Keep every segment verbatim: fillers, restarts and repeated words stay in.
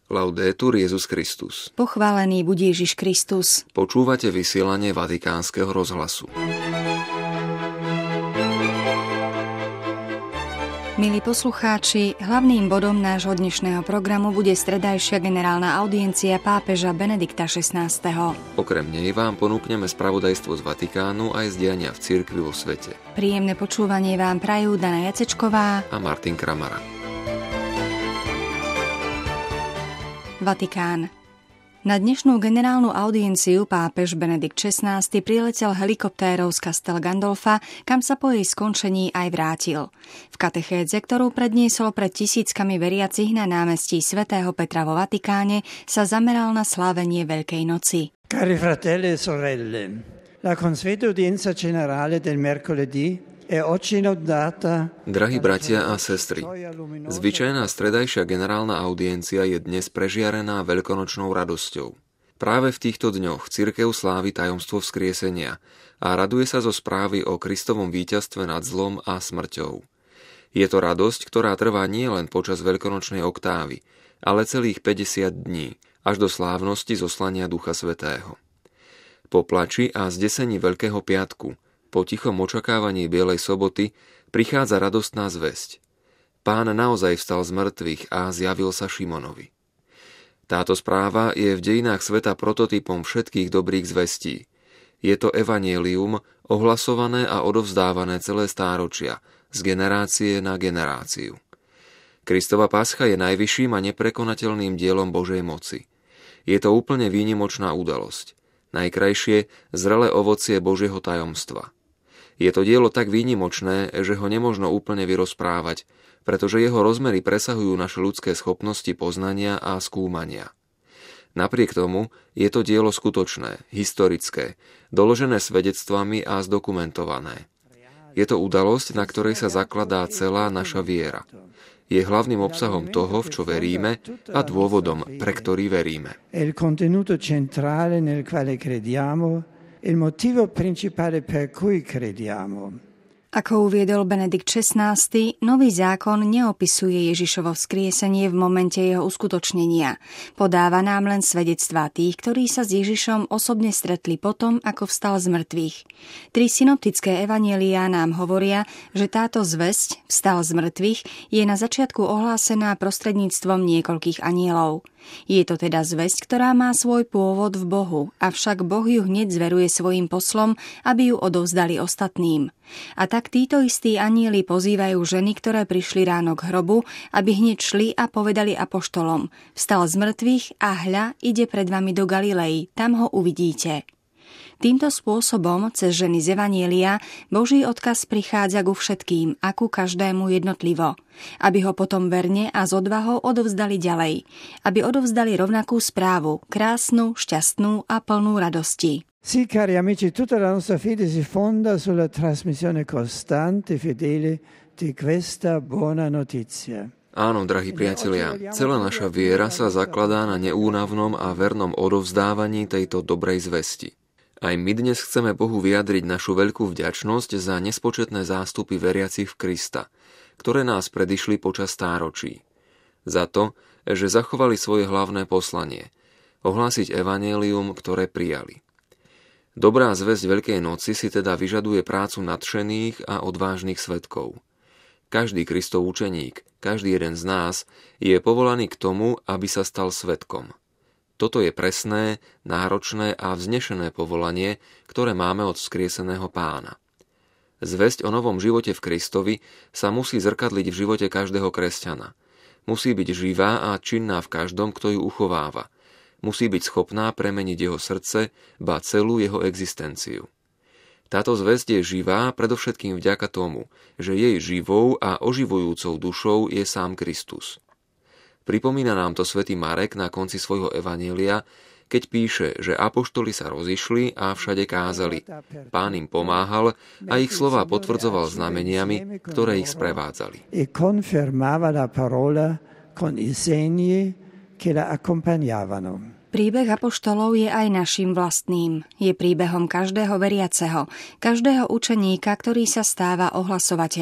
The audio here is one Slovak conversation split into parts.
Laudetur Jesus Christus. Pochválený buď Ježiš Kristus. Počúvate vysielanie Vatikánskeho rozhlasu. Milí poslucháči, hlavným bodom nášho dnešného programu bude stredajšia generálna audiencia pápeža Benedikta šestnásteho. Okrem nej vám ponúkneme spravodajstvo z Vatikánu aj z diania v cirkvi vo svete. Príjemné počúvanie vám prajú Dana Jacečková a Martin Kramara. Vatikán. Na dnešnú generálnu audienciu pápež Benedikt šestnásty priletel helikoptérou z Castel Gandolfa, kam sa po jej skončení aj vrátil. V katechédze, ktorú predniesol pred tisíckami veriacich na námestí svätého Petra vo Vatikáne, sa zameral na slávenie Veľkej noci. Cari fratelli e sorelle, la consueta udienza generale del mercoledì è oggi inondata. Drahí bratia a sestry, zvyčajná stredajšia generálna audiencia je dnes prežiarená veľkonočnou radosťou. Práve v týchto dňoch cirkev slávi tajomstvo vzkriesenia a raduje sa zo správy o Kristovom víťazstve nad zlom a smrťou. Je to radosť, ktorá trvá nie len počas veľkonočnej oktávy, ale celých päťdesiat dní, až do slávnosti zoslania Ducha Svätého. Po plači a zdesení Veľkého piatku, po tichom očakávaní Bielej soboty, prichádza radostná zvesť. Pán naozaj vstal z mŕtvych a zjavil sa Šimonovi. Táto správa je v dejinách sveta prototypom všetkých dobrých zvestí. Je to evanjelium, ohlasované a odovzdávané celé stáročia, z generácie na generáciu. Kristova pascha je najvyšším a neprekonateľným dielom Božej moci. Je to úplne výnimočná udalosť. Najkrajšie, zrelé ovocie Božieho tajomstva. Je to dielo tak výnimočné, že ho nemožno úplne vyrozprávať, pretože jeho rozmery presahujú naše ľudské schopnosti poznania a skúmania. Napriek tomu je to dielo skutočné, historické, doložené svedectvami a zdokumentované. Je to udalosť, na ktorej sa zakladá celá naša viera. Je hlavným obsahom toho, v čo veríme, a dôvodom, pre ktorý veríme. Il contenuto centrale nel quale crediamo, il motivo principale per cui crediamo. Ako uviedol Benedikt šestnásty, nový zákon neopisuje Ježišovo vzkriesenie v momente jeho uskutočnenia. Podáva nám len svedectvá tých, ktorí sa s Ježišom osobne stretli potom, ako vstal z mŕtvych. Tri synoptické evanjeliá nám hovoria, že táto zvesť, vstal z mŕtvych, je na začiatku ohlásená prostredníctvom niekoľkých anjelov. Je to teda zvesť, ktorá má svoj pôvod v Bohu, avšak Boh ju hneď zveruje svojim poslom, aby ju odovzdali ostatným. A tak títo istí anjeli pozývajú ženy, ktoré prišli ráno k hrobu, aby hneď šli a povedali apoštolom: vstal z mŕtvych a hľa, ide pred vami do Galilei, tam ho uvidíte. Týmto spôsobom, cez ženy z evanjelia, Boží odkaz prichádza ku všetkým a ku každému jednotlivo, aby ho potom verne a s odvahou odovzdali ďalej, aby odovzdali rovnakú správu, krásnu, šťastnú a plnú radosti. Sì, cari amici, tutta la nostra fede si fonda sulla trasmissione costante e fedele di questa buona notizia. Áno, drahí priatelia, celá naša viera sa zakladá na neúnavnom a vernom odovzdávaní tejto dobrej zvesti. Aj my dnes chceme Bohu vyjadriť našu veľkú vďačnosť za nespočetné zástupy veriacich v Krista, ktoré nás predišli počas stáročí. Za to, že zachovali svoje hlavné poslanie, ohlásiť evanjelium, ktoré prijali. Dobrá zvesť Veľkej noci si teda vyžaduje prácu nadšených a odvážnych svedkov. Každý Kristov učeník, každý jeden z nás je povolaný k tomu, aby sa stal svedkom. Toto je presné, náročné a vznešené povolanie, ktoré máme od vzkrieseného Pána. Zvesť o novom živote v Kristovi sa musí zrkadliť v živote každého kresťana. Musí byť živá a činná v každom, kto ju uchováva. Musí byť schopná premeniť jeho srdce, ba celú jeho existenciu. Táto zvesť je živá predovšetkým vďaka tomu, že jej živou a oživujúcou dušou je sám Kristus. Pripomína nám to svätý Marek na konci svojho evanjelia, keď píše, že apoštoli sa rozišli a všade kázali. Pán im pomáhal a ich slová potvrdzoval znameniami, ktoré ich sprevádzali. E confermava la parola con i segni che la accompagnavano. Príbeh apoštolov je aj našim vlastným. Je príbehom každého veriaceho, každého učeníka, ktorý sa stáva ohlasovateľom.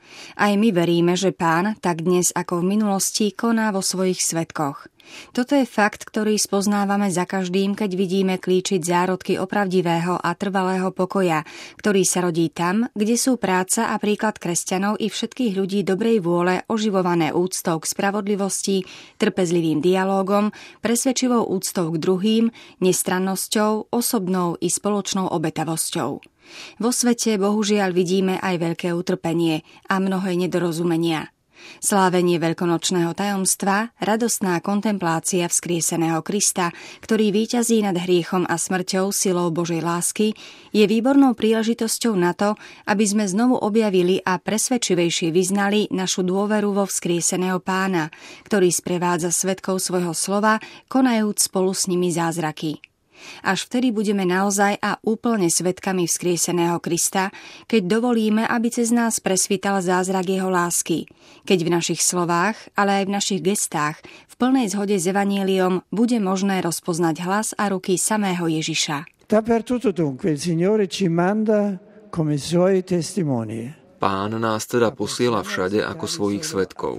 Aj my veríme, že Pán, tak dnes ako v minulosti, koná vo svojich svedkoch. Toto je fakt, ktorý spoznávame za každým, keď vidíme klíčiť zárodky opravdivého a trvalého pokoja, ktorý sa rodí tam, kde sú práca a príklad kresťanov i všetkých ľudí dobrej vôle oživované úctou k spravodlivosti, trpezlivým dialógom, presvedčivou úctou k druhým, nestrannosťou, osobnou i spoločnou obetavosťou. Vo svete bohužiaľ vidíme aj veľké utrpenie a mnohé nedorozumenia. Slávenie veľkonočného tajomstva, radostná kontemplácia vzkrieseného Krista, ktorý víťazí nad hriechom a smrťou silou Božej lásky, je výbornou príležitosťou na to, aby sme znovu objavili a presvedčivejšie vyznali našu dôveru vo vzkrieseného Pána, ktorý sprevádza svedkov svojho slova, konajúc spolu s nimi zázraky. Až vtedy budeme naozaj a úplne svedkami vzkrieseného Krista, keď dovolíme, aby cez nás presvítal zázrak jeho lásky, keď v našich slovách, ale aj v našich gestách, v plnej zhode s evanjeliom bude možné rozpoznať hlas a ruky samého Ježiša. Dappertutto dunque il Signore ci manda come suoi testimoni. Pán nás teda posiela všade ako svojich svedkov.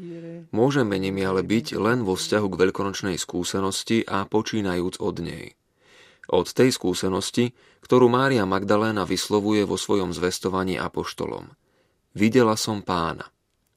Môžeme nimi ale byť len vo vzťahu k veľkonočnej skúsenosti a počínajúc od nej. Od tej skúsenosti, ktorú Mária Magdaléna vyslovuje vo svojom zvestovaní apoštolom. Videla som Pána.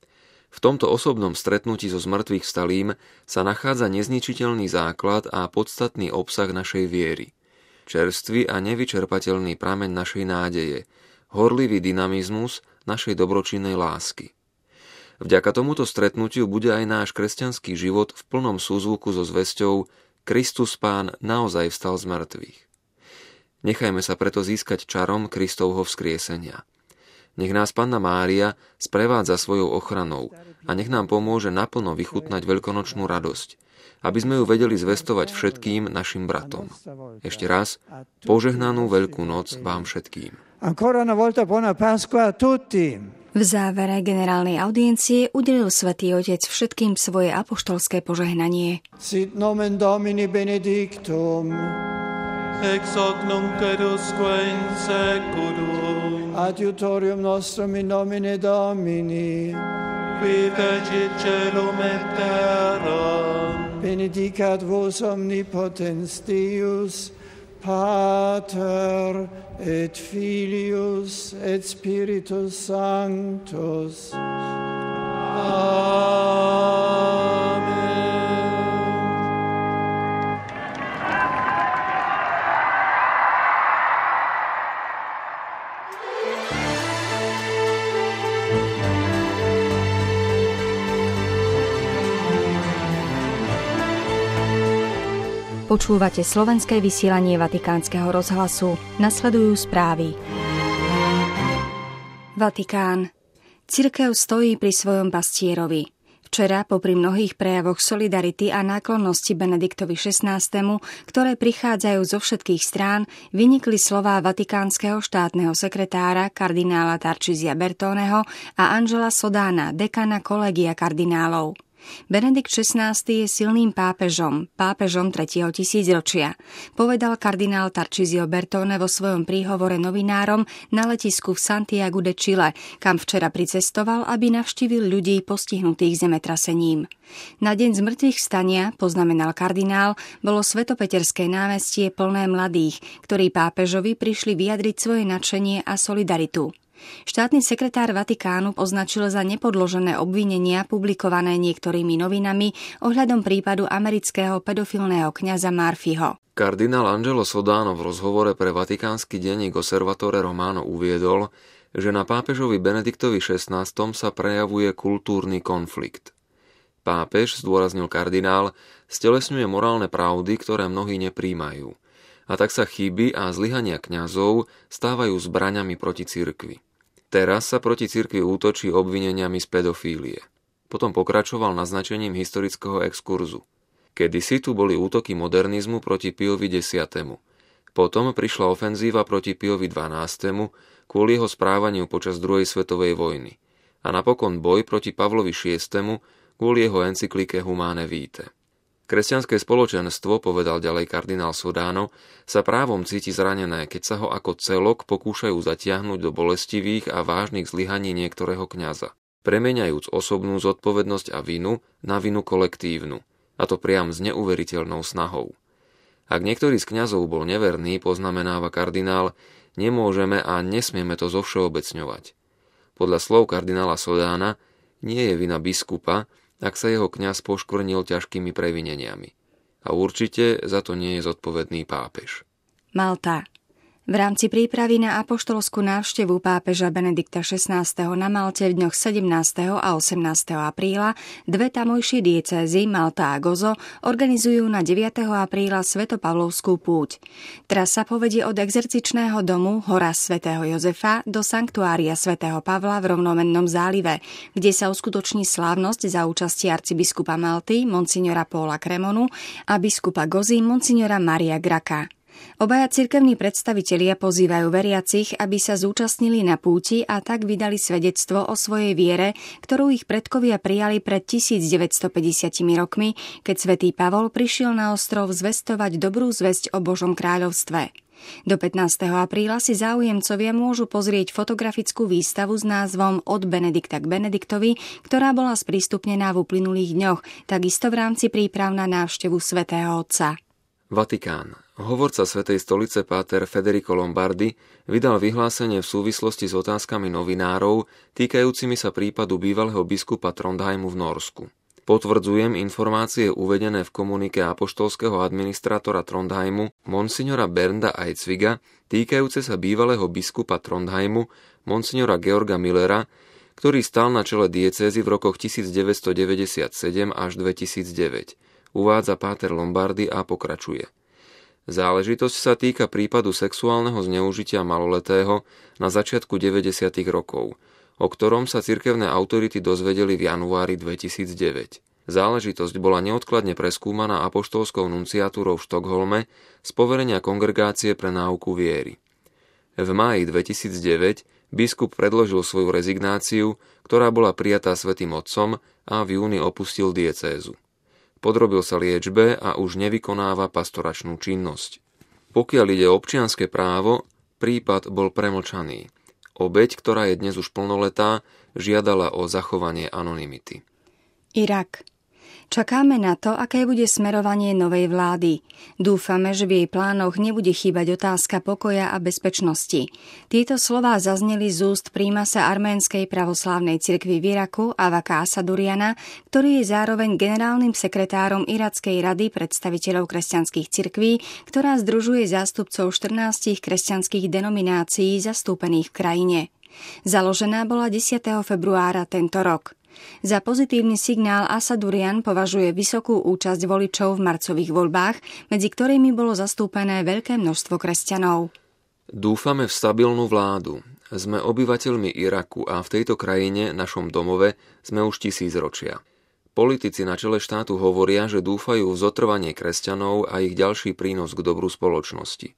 V tomto osobnom stretnutí so zmrtvých vstalým sa nachádza nezničiteľný základ a podstatný obsah našej viery. Čerstvý a nevyčerpateľný prameň našej nádeje, horlivý dynamizmus našej dobročinnej lásky. Vďaka tomuto stretnutiu bude aj náš kresťanský život v plnom súzvuku so zvesťou Kristus Pán naozaj vstal z mŕtvych. Nechajme sa preto získať čarom Kristovho vzkriesenia. Nech nás Panna Mária sprevádza svojou ochranou a nech nám pomôže naplno vychutnať veľkonočnú radosť, aby sme ju vedeli zvestovať všetkým našim bratom. Ešte raz, požehnanú Veľkú noc vám všetkým. Ancora una volta buona Pasqua a tutti. V závere generálnej audiencie udelil Svätý Otec všetkým svoje apoštolské požehnanie. Sit nomen Domini benedictum. Ex hoc nunc et usque in seculum. Adiutorium nostrum in nomine Domini. Qui fecit celum et terram. Benedicat vos omnipotens Deus, Pater et Filius et Spiritus Sanctus. Amen. Počúvate slovenské vysielanie Vatikánskeho rozhlasu. Nasledujú správy. Vatikán. Cirkev stojí pri svojom pastierovi. Včera, popri mnohých prejavoch solidarity a náklonnosti Benediktovi šestnástemu, ktoré prichádzajú zo všetkých strán, vynikli slová vatikánskeho štátneho sekretára kardinála Tarcisia Bertoneho a Angela Sodana, dekana kolegia kardinálov. Benedikt šestnásty je silným pápežom, pápežom tretieho tisícročia, povedal kardinál Tarcisio Bertone vo svojom príhovore novinárom na letisku v Santiagu de Chile, kam včera pricestoval, aby navštívil ľudí postihnutých zemetrasením. Na deň zmrtvých vstania, poznamenal kardinál, bolo Svetopeterské námestie plné mladých, ktorí pápežovi prišli vyjadriť svoje nadšenie a solidaritu. Štátny sekretár Vatikánu označil za nepodložené obvinenia publikované niektorými novinami ohľadom prípadu amerického pedofilného kňaza Murphyho. Kardinál Angelo Sodano v rozhovore pre vatikánsky denník Osservatore Romano uviedol, že na pápežovi Benediktovi šestnástom sa prejavuje kultúrny konflikt. Pápež, zdôraznil kardinál, stelesňuje morálne pravdy, ktoré mnohí nepríjmajú. A tak sa chyby a zlyhania kňazov stávajú zbraňami proti cirkvi. Teraz sa proti cirkvi útočí obvineniami z pedofílie. Potom pokračoval naznačením historického exkurzu. Kedysi tu boli útoky modernizmu proti Piovi desiatemu. Potom prišla ofenzíva proti Piovi dvanástemu kvôli jeho správaniu počas druhej svetovej vojny. A napokon boj proti Pavlovi šiestemu kvôli jeho encyklike Humane Vitae. Kresťanské spoločenstvo, povedal ďalej kardinál Sodano, sa právom cíti zranené, keď sa ho ako celok pokúšajú zatiahnuť do bolestivých a vážnych zlyhaní niektorého kňaza, premeniajúc osobnú zodpovednosť a vinu na vinu kolektívnu, a to priam s neuveriteľnou snahou. Ak niektorý z kňazov bol neverný, poznamenáva kardinál, nemôžeme a nesmieme to zovšeobecňovať. Podľa slov kardinála Sodána nie je vina biskupa, ak sa jeho kňaz poškvrnil ťažkými previneniami. A určite za to nie je zodpovedný pápež. Malta. V rámci prípravy na apoštolskú návštevu pápeža Benedikta šestnásteho na Malte v dňoch sedemnásteho a osemnásteho apríla dve tamojšie diecézy, Malta a Gozo, organizujú na deviateho apríla Svätopavlovskú púť. Trasa povedie od exercičného domu Hora svätého Jozefa do sanktuária svätého Pavla v rovnomennom zálive, kde sa uskutoční slávnosť za účasti arcibiskupa Malty, monsignora Paula Cremonu, a biskupa Gozy, monsignora Maria Graka. Obaja cirkevní predstavitelia pozývajú veriacich, aby sa zúčastnili na púti a tak vydali svedectvo o svojej viere, ktorú ich predkovia prijali pred tisícdeväťstopäťdesiat rokmi, keď svätý Pavol prišiel na ostrov zvestovať dobrú zvesť o Božom kráľovstve. Do pätnásteho apríla si záujemcovia môžu pozrieť fotografickú výstavu s názvom Od Benedikta k Benediktovi, ktorá bola sprístupnená v uplynulých dňoch, takisto v rámci príprav na návštevu svätého Otca. Vatikán. Hovorca Svätej stolice páter Federico Lombardi vydal vyhlásenie v súvislosti s otázkami novinárov týkajúcimi sa prípadu bývalého biskupa Trondheimu v Norsku. Potvrdzujem informácie uvedené v komunike apoštolského administrátora Trondheimu monsignora Bernda Eidsviga týkajúce sa bývalého biskupa Trondheimu monsignora Georga Millera, ktorý stál na čele diecézy v rokoch devätnásťstodeväťdesiatsedem až dvetisícdeväť. Uvádza páter Lombardi a pokračuje. Záležitosť sa týka prípadu sexuálneho zneužitia maloletého na začiatku deväťdesiatych rokov, o ktorom sa cirkevné autority dozvedeli v januári dvetisícdeväť. Záležitosť bola neodkladne preskúmaná apoštolskou nunciatúrou v Štokholme z poverenia Kongregácie pre náuku viery. V máji dvetisícdeväť biskup predložil svoju rezignáciu, ktorá bola prijatá Svätým Otcom, a v júni opustil diecézu. Podrobil sa liečbe a už nevykonáva pastoračnú činnosť. Pokiaľ ide o občianske právo, prípad bol premlčaný. Obeť, ktorá je dnes už plnoletá, žiadala o zachovanie anonymity. Irak. Čakáme na to, aké bude smerovanie novej vlády. Dúfame, že v jej plánoch nebude chýbať otázka pokoja a bezpečnosti. Tieto slová zazneli z úst prímasa arménskej pravoslávnej cirkvi v Iraku Avaka Asaduriana, ktorý je zároveň generálnym sekretárom Irackej rady predstaviteľov kresťanských cirkví, ktorá združuje zástupcov štrnástich kresťanských denominácií zastúpených v krajine. Založená bola desiateho februára tento rok. Za pozitívny signál Asadurian považuje vysokú účasť voličov v marcových voľbách, medzi ktorými bolo zastúpené veľké množstvo kresťanov. Dúfame v stabilnú vládu. Sme obyvateľmi Iraku a v tejto krajine, našom domove, sme už tisícročia. Politici na čele štátu hovoria, že dúfajú v zotrvanie kresťanov a ich ďalší prínos k dobru spoločnosti.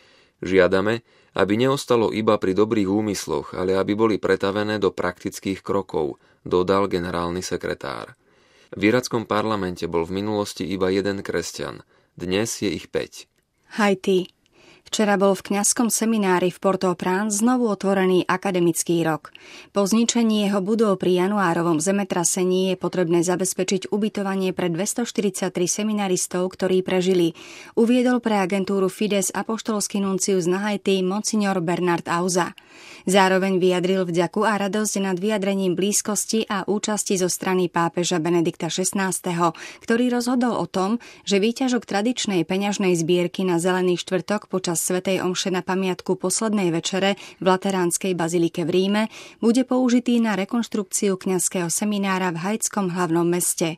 Žiadame, aby neostalo iba pri dobrých úmysloch, ale aby boli pretavené do praktických krokov, dodal generálny sekretár. V irackom parlamente bol v minulosti iba jeden kresťan, dnes je ich päť. Haiti. Včera bol v kňazskom seminári v Port-au-Prince znovu otvorený akademický rok. Po zničení jeho budov pri januárovom zemetrasení je potrebné zabezpečiť ubytovanie pre dvestoštyridsaťtri seminaristov, ktorí prežili. Uviedol pre agentúru Fides apoštolský nuncius na Haiti monsignor Bernard Auza. Zároveň vyjadril vďaku a radosť nad vyjadrením blízkosti a účasti zo strany pápeža Benedikta šestnásteho, ktorý rozhodol o tom, že výťažok tradičnej peňažnej zbierky na Zelený štvrtok počas svätej omše na pamiatku poslednej večere v Lateránskej bazilike v Ríme bude použitý na rekonštrukciu kňazského seminára v haitskom hlavnom meste.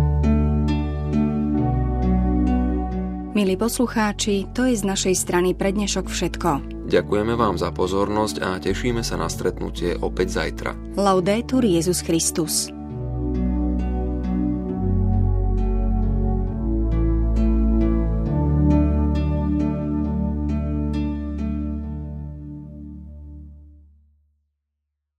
Milí poslucháči, to je z našej strany pre dnešok všetko. Ďakujeme vám za pozornosť a tešíme sa na stretnutie opäť zajtra. Laudetur Jesus Christus.